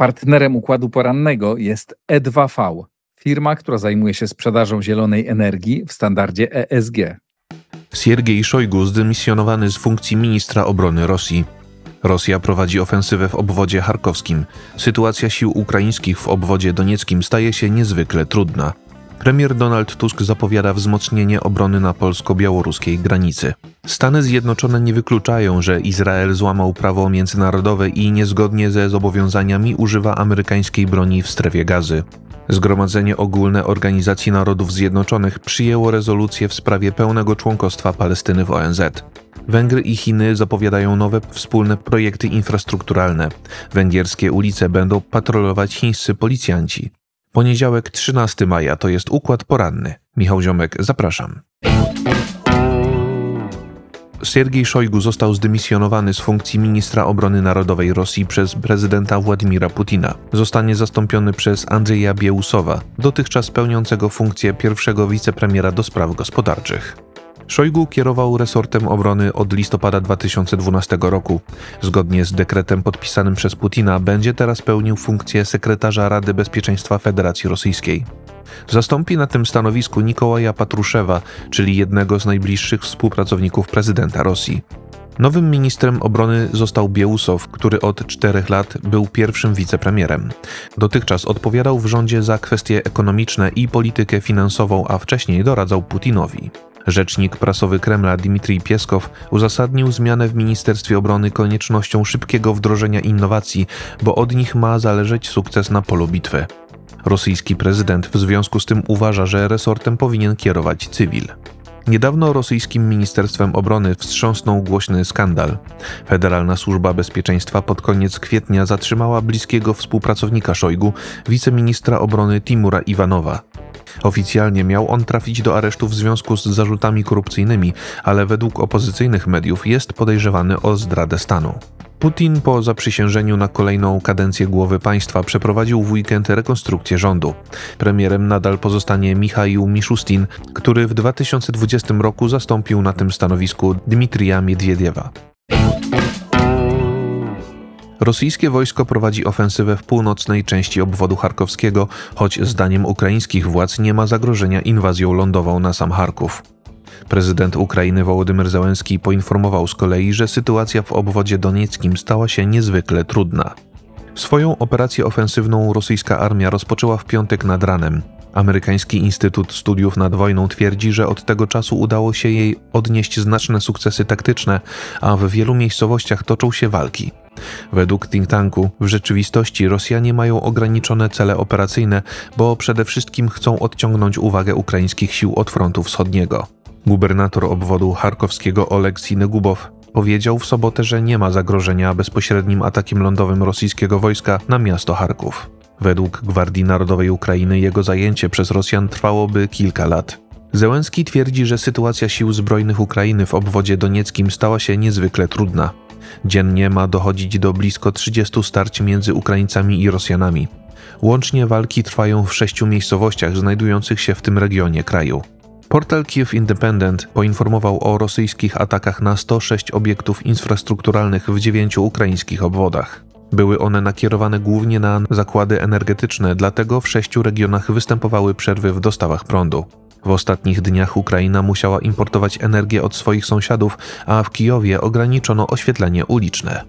Partnerem układu porannego jest E2V, firma, która zajmuje się sprzedażą zielonej energii w standardzie ESG. Siergiej Szojgu zdymisjonowany z funkcji ministra obrony Rosji. Rosja prowadzi ofensywę w obwodzie charkowskim. Sytuacja sił ukraińskich w obwodzie donieckim staje się niezwykle trudna. Premier Donald Tusk zapowiada wzmocnienie obrony na polsko-białoruskiej granicy. Stany Zjednoczone nie wykluczają, że Izrael złamał prawo międzynarodowe i niezgodnie ze zobowiązaniami używa amerykańskiej broni w strefie Gazy. Zgromadzenie Ogólne Organizacji Narodów Zjednoczonych przyjęło rezolucję w sprawie pełnego członkostwa Palestyny w ONZ. Węgry i Chiny zapowiadają nowe wspólne projekty infrastrukturalne. Węgierskie ulice będą patrolować chińscy policjanci. Poniedziałek 13 maja to jest Układ Poranny. Michał Ziomek, zapraszam. Siergiej Szojgu został zdymisjonowany z funkcji ministra obrony narodowej Rosji przez prezydenta Władimira Putina. Zostanie zastąpiony przez Andrzeja Bieusowa, dotychczas pełniącego funkcję pierwszego wicepremiera do spraw gospodarczych. Szojgu kierował resortem obrony od listopada 2012 roku. Zgodnie z dekretem podpisanym przez Putina będzie teraz pełnił funkcję sekretarza Rady Bezpieczeństwa Federacji Rosyjskiej. Zastąpi na tym stanowisku Nikołaja Patruszewa, czyli jednego z najbliższych współpracowników prezydenta Rosji. Nowym ministrem obrony został Bieusow, który od 4 lat był pierwszym wicepremierem. Dotychczas odpowiadał w rządzie za kwestie ekonomiczne i politykę finansową, a wcześniej doradzał Putinowi. Rzecznik prasowy Kremla Dmitrij Pieskow uzasadnił zmianę w Ministerstwie Obrony koniecznością szybkiego wdrożenia innowacji, bo od nich ma zależeć sukces na polu bitwy. Rosyjski prezydent w związku z tym uważa, że resortem powinien kierować cywil. Niedawno rosyjskim Ministerstwem Obrony wstrząsnął głośny skandal. Federalna Służba Bezpieczeństwa pod koniec kwietnia zatrzymała bliskiego współpracownika Szojgu, wiceministra obrony Timura Iwanowa. Oficjalnie miał on trafić do aresztu w związku z zarzutami korupcyjnymi, ale według opozycyjnych mediów jest podejrzewany o zdradę stanu. Putin po zaprzysiężeniu na kolejną kadencję głowy państwa przeprowadził w weekend rekonstrukcję rządu. Premierem nadal pozostanie Michaił Miszustin, który w 2020 roku zastąpił na tym stanowisku Dmitrija Miedwiediewa. Rosyjskie wojsko prowadzi ofensywę w północnej części obwodu charkowskiego, choć zdaniem ukraińskich władz nie ma zagrożenia inwazją lądową na sam Charków. Prezydent Ukrainy Wołodymyr Zełenski poinformował z kolei, że sytuacja w obwodzie donieckim stała się niezwykle trudna. Swoją operację ofensywną rosyjska armia rozpoczęła w piątek nad ranem. Amerykański Instytut Studiów nad Wojną twierdzi, że od tego czasu udało się jej odnieść znaczne sukcesy taktyczne, a w wielu miejscowościach toczą się walki. Według think tanku w rzeczywistości Rosjanie mają ograniczone cele operacyjne, bo przede wszystkim chcą odciągnąć uwagę ukraińskich sił od frontu wschodniego. Gubernator obwodu charkowskiego Oleg Sinygubow powiedział w sobotę, że nie ma zagrożenia bezpośrednim atakiem lądowym rosyjskiego wojska na miasto Charków. Według Gwardii Narodowej Ukrainy jego zajęcie przez Rosjan trwałoby kilka lat. Zełenski twierdzi, że sytuacja sił zbrojnych Ukrainy w obwodzie donieckim stała się niezwykle trudna. Dziennie ma dochodzić do blisko 30 starć między Ukraińcami i Rosjanami. Łącznie walki trwają w 6 miejscowościach znajdujących się w tym regionie kraju. Portal Kyiv Independent poinformował o rosyjskich atakach na 106 obiektów infrastrukturalnych w 9 ukraińskich obwodach. Były one nakierowane głównie na zakłady energetyczne, dlatego w 6 regionach występowały przerwy w dostawach prądu. W ostatnich dniach Ukraina musiała importować energię od swoich sąsiadów, a w Kijowie ograniczono oświetlenie uliczne.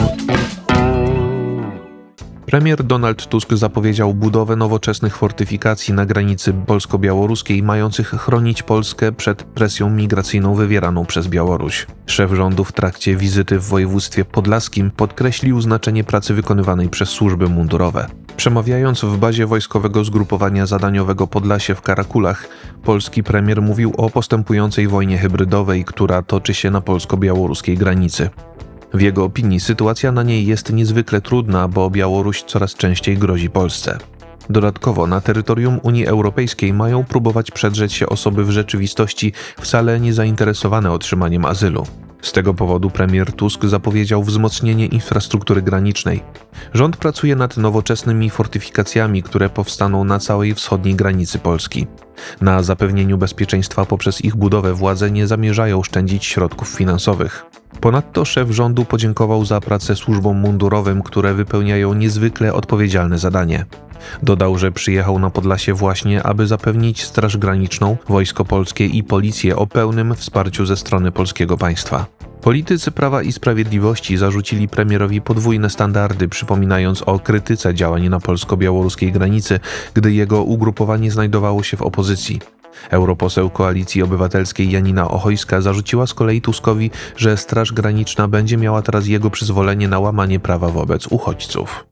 Premier Donald Tusk zapowiedział budowę nowoczesnych fortyfikacji na granicy polsko-białoruskiej, mających chronić Polskę przed presją migracyjną wywieraną przez Białoruś. Szef rządu w trakcie wizyty w województwie podlaskim podkreślił znaczenie pracy wykonywanej przez służby mundurowe. Przemawiając w bazie wojskowego zgrupowania zadaniowego Podlasie w Karakulach, polski premier mówił o postępującej wojnie hybrydowej, która toczy się na polsko-białoruskiej granicy. W jego opinii sytuacja na niej jest niezwykle trudna, bo Białoruś coraz częściej grozi Polsce. Dodatkowo na terytorium Unii Europejskiej mają próbować przedrzeć się osoby w rzeczywistości wcale nie zainteresowane otrzymaniem azylu. Z tego powodu premier Tusk zapowiedział wzmocnienie infrastruktury granicznej. Rząd pracuje nad nowoczesnymi fortyfikacjami, które powstaną na całej wschodniej granicy Polski. Na zapewnieniu bezpieczeństwa poprzez ich budowę władze nie zamierzają szczędzić środków finansowych. Ponadto szef rządu podziękował za pracę służbom mundurowym, które wypełniają niezwykle odpowiedzialne zadanie. Dodał, że przyjechał na Podlasie właśnie, aby zapewnić Straż Graniczną, Wojsko Polskie i Policję o pełnym wsparciu ze strony polskiego państwa. Politycy Prawa i Sprawiedliwości zarzucili premierowi podwójne standardy, przypominając o krytyce działań na polsko-białoruskiej granicy, gdy jego ugrupowanie znajdowało się w opozycji. Europoseł Koalicji Obywatelskiej Janina Ochojska zarzuciła z kolei Tuskowi, że Straż Graniczna będzie miała teraz jego przyzwolenie na łamanie prawa wobec uchodźców.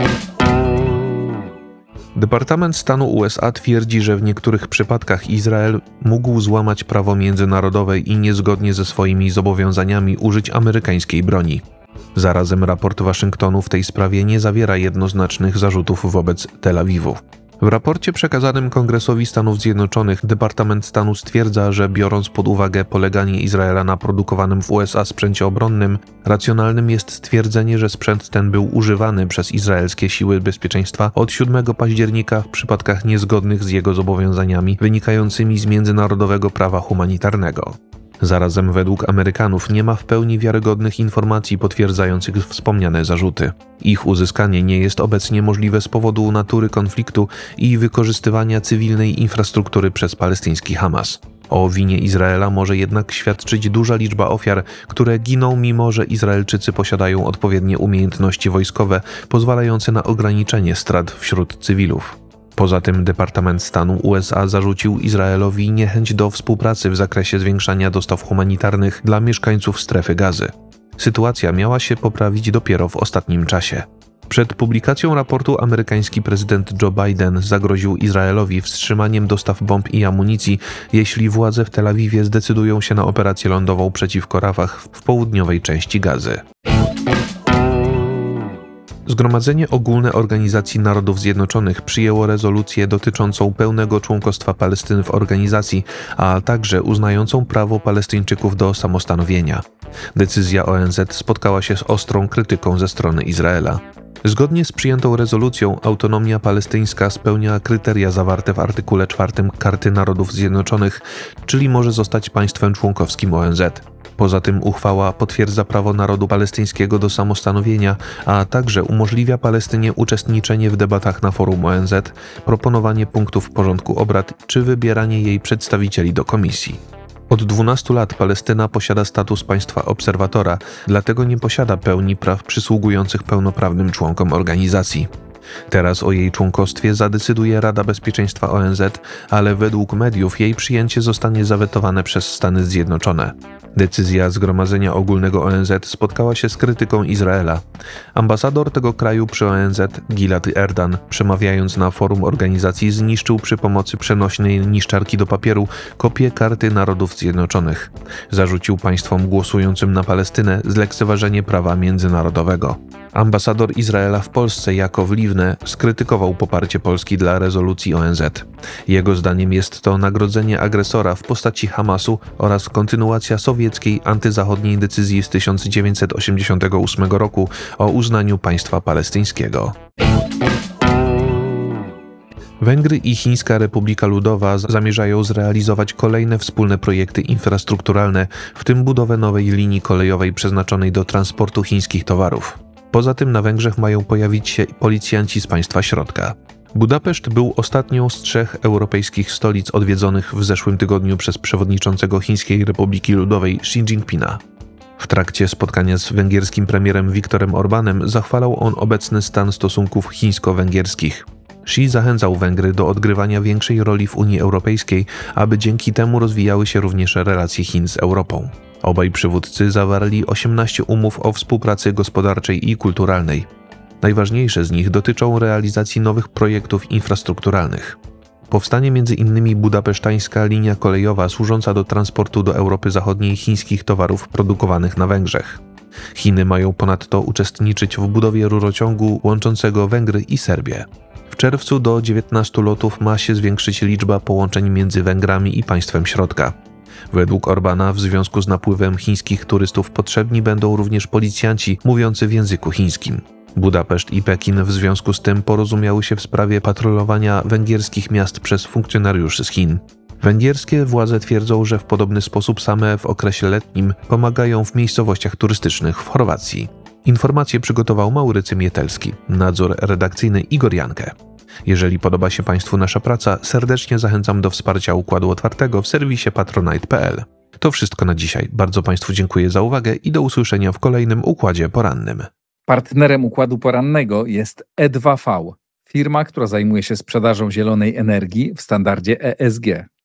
Departament Stanu USA twierdzi, że w niektórych przypadkach Izrael mógł złamać prawo międzynarodowe i niezgodnie ze swoimi zobowiązaniami użyć amerykańskiej broni. Zarazem raport Waszyngtonu w tej sprawie nie zawiera jednoznacznych zarzutów wobec Tel Awiwu. W raporcie przekazanym Kongresowi Stanów Zjednoczonych Departament Stanu stwierdza, że biorąc pod uwagę poleganie Izraela na produkowanym w USA sprzęcie obronnym, racjonalnym jest stwierdzenie, że sprzęt ten był używany przez izraelskie siły bezpieczeństwa od 7 października w przypadkach niezgodnych z jego zobowiązaniami wynikającymi z międzynarodowego prawa humanitarnego. Zarazem według Amerykanów nie ma w pełni wiarygodnych informacji potwierdzających wspomniane zarzuty. Ich uzyskanie nie jest obecnie możliwe z powodu natury konfliktu i wykorzystywania cywilnej infrastruktury przez palestyński Hamas. O winie Izraela może jednak świadczyć duża liczba ofiar, które giną mimo, że Izraelczycy posiadają odpowiednie umiejętności wojskowe pozwalające na ograniczenie strat wśród cywilów. Poza tym Departament Stanu USA zarzucił Izraelowi niechęć do współpracy w zakresie zwiększania dostaw humanitarnych dla mieszkańców strefy Gazy. Sytuacja miała się poprawić dopiero w ostatnim czasie. Przed publikacją raportu amerykański prezydent Joe Biden zagroził Izraelowi wstrzymaniem dostaw bomb i amunicji, jeśli władze w Tel Awiwie zdecydują się na operację lądową przeciwko Rafah w południowej części Gazy. Zgromadzenie Ogólne Organizacji Narodów Zjednoczonych przyjęło rezolucję dotyczącą pełnego członkostwa Palestyny w organizacji, a także uznającą prawo Palestyńczyków do samostanowienia. Decyzja ONZ spotkała się z ostrą krytyką ze strony Izraela. Zgodnie z przyjętą rezolucją autonomia palestyńska spełnia kryteria zawarte w artykule 4 Karty Narodów Zjednoczonych, czyli może zostać państwem członkowskim ONZ. Poza tym uchwała potwierdza prawo narodu palestyńskiego do samostanowienia, a także umożliwia Palestynie uczestniczenie w debatach na forum ONZ, proponowanie punktów porządku obrad czy wybieranie jej przedstawicieli do komisji. Od 12 lat Palestyna posiada status państwa obserwatora, dlatego nie posiada pełni praw przysługujących pełnoprawnym członkom organizacji. Teraz o jej członkostwie zadecyduje Rada Bezpieczeństwa ONZ, ale według mediów jej przyjęcie zostanie zawetowane przez Stany Zjednoczone. Decyzja Zgromadzenia Ogólnego ONZ spotkała się z krytyką Izraela. Ambasador tego kraju przy ONZ, Gilad Erdan, przemawiając na forum organizacji, zniszczył przy pomocy przenośnej niszczarki do papieru kopię Karty Narodów Zjednoczonych. Zarzucił państwom głosującym na Palestynę zlekceważenie prawa międzynarodowego. Ambasador Izraela w Polsce, Jakov Livne, skrytykował poparcie Polski dla rezolucji ONZ. Jego zdaniem jest to nagrodzenie agresora w postaci Hamasu oraz kontynuacja sowieckiej antyzachodniej decyzji z 1988 roku o uznaniu państwa palestyńskiego. Węgry i Chińska Republika Ludowa zamierzają zrealizować kolejne wspólne projekty infrastrukturalne, w tym budowę nowej linii kolejowej przeznaczonej do transportu chińskich towarów. Poza tym na Węgrzech mają pojawić się policjanci z państwa środka. Budapeszt był ostatnią z 3 europejskich stolic odwiedzonych w zeszłym tygodniu przez przewodniczącego Chińskiej Republiki Ludowej Xi Jinpinga. W trakcie spotkania z węgierskim premierem Viktorem Orbanem zachwalał on obecny stan stosunków chińsko-węgierskich. Xi zachęcał Węgry do odgrywania większej roli w Unii Europejskiej, aby dzięki temu rozwijały się również relacje Chin z Europą. Obaj przywódcy zawarli 18 umów o współpracy gospodarczej i kulturalnej. Najważniejsze z nich dotyczą realizacji nowych projektów infrastrukturalnych. Powstanie m.in. budapesztańska linia kolejowa służąca do transportu do Europy Zachodniej chińskich towarów produkowanych na Węgrzech. Chiny mają ponadto uczestniczyć w budowie rurociągu łączącego Węgry i Serbię. W czerwcu do 19 lotów ma się zwiększyć liczba połączeń między Węgrami i państwem środka. Według Orbana w związku z napływem chińskich turystów potrzebni będą również policjanci mówiący w języku chińskim. Budapeszt i Pekin w związku z tym porozumiały się w sprawie patrolowania węgierskich miast przez funkcjonariuszy z Chin. Węgierskie władze twierdzą, że w podobny sposób same w okresie letnim pomagają w miejscowościach turystycznych w Chorwacji. Informacje przygotował Maurycy Mietelski, nadzór redakcyjny Igor Jankę. Jeżeli podoba się Państwu nasza praca, serdecznie zachęcam do wsparcia Układu Otwartego w serwisie patronite.pl. To wszystko na dzisiaj. Bardzo Państwu dziękuję za uwagę i do usłyszenia w kolejnym Układzie Porannym. Partnerem Układu Porannego jest E2V, firma, która zajmuje się sprzedażą zielonej energii w standardzie ESG.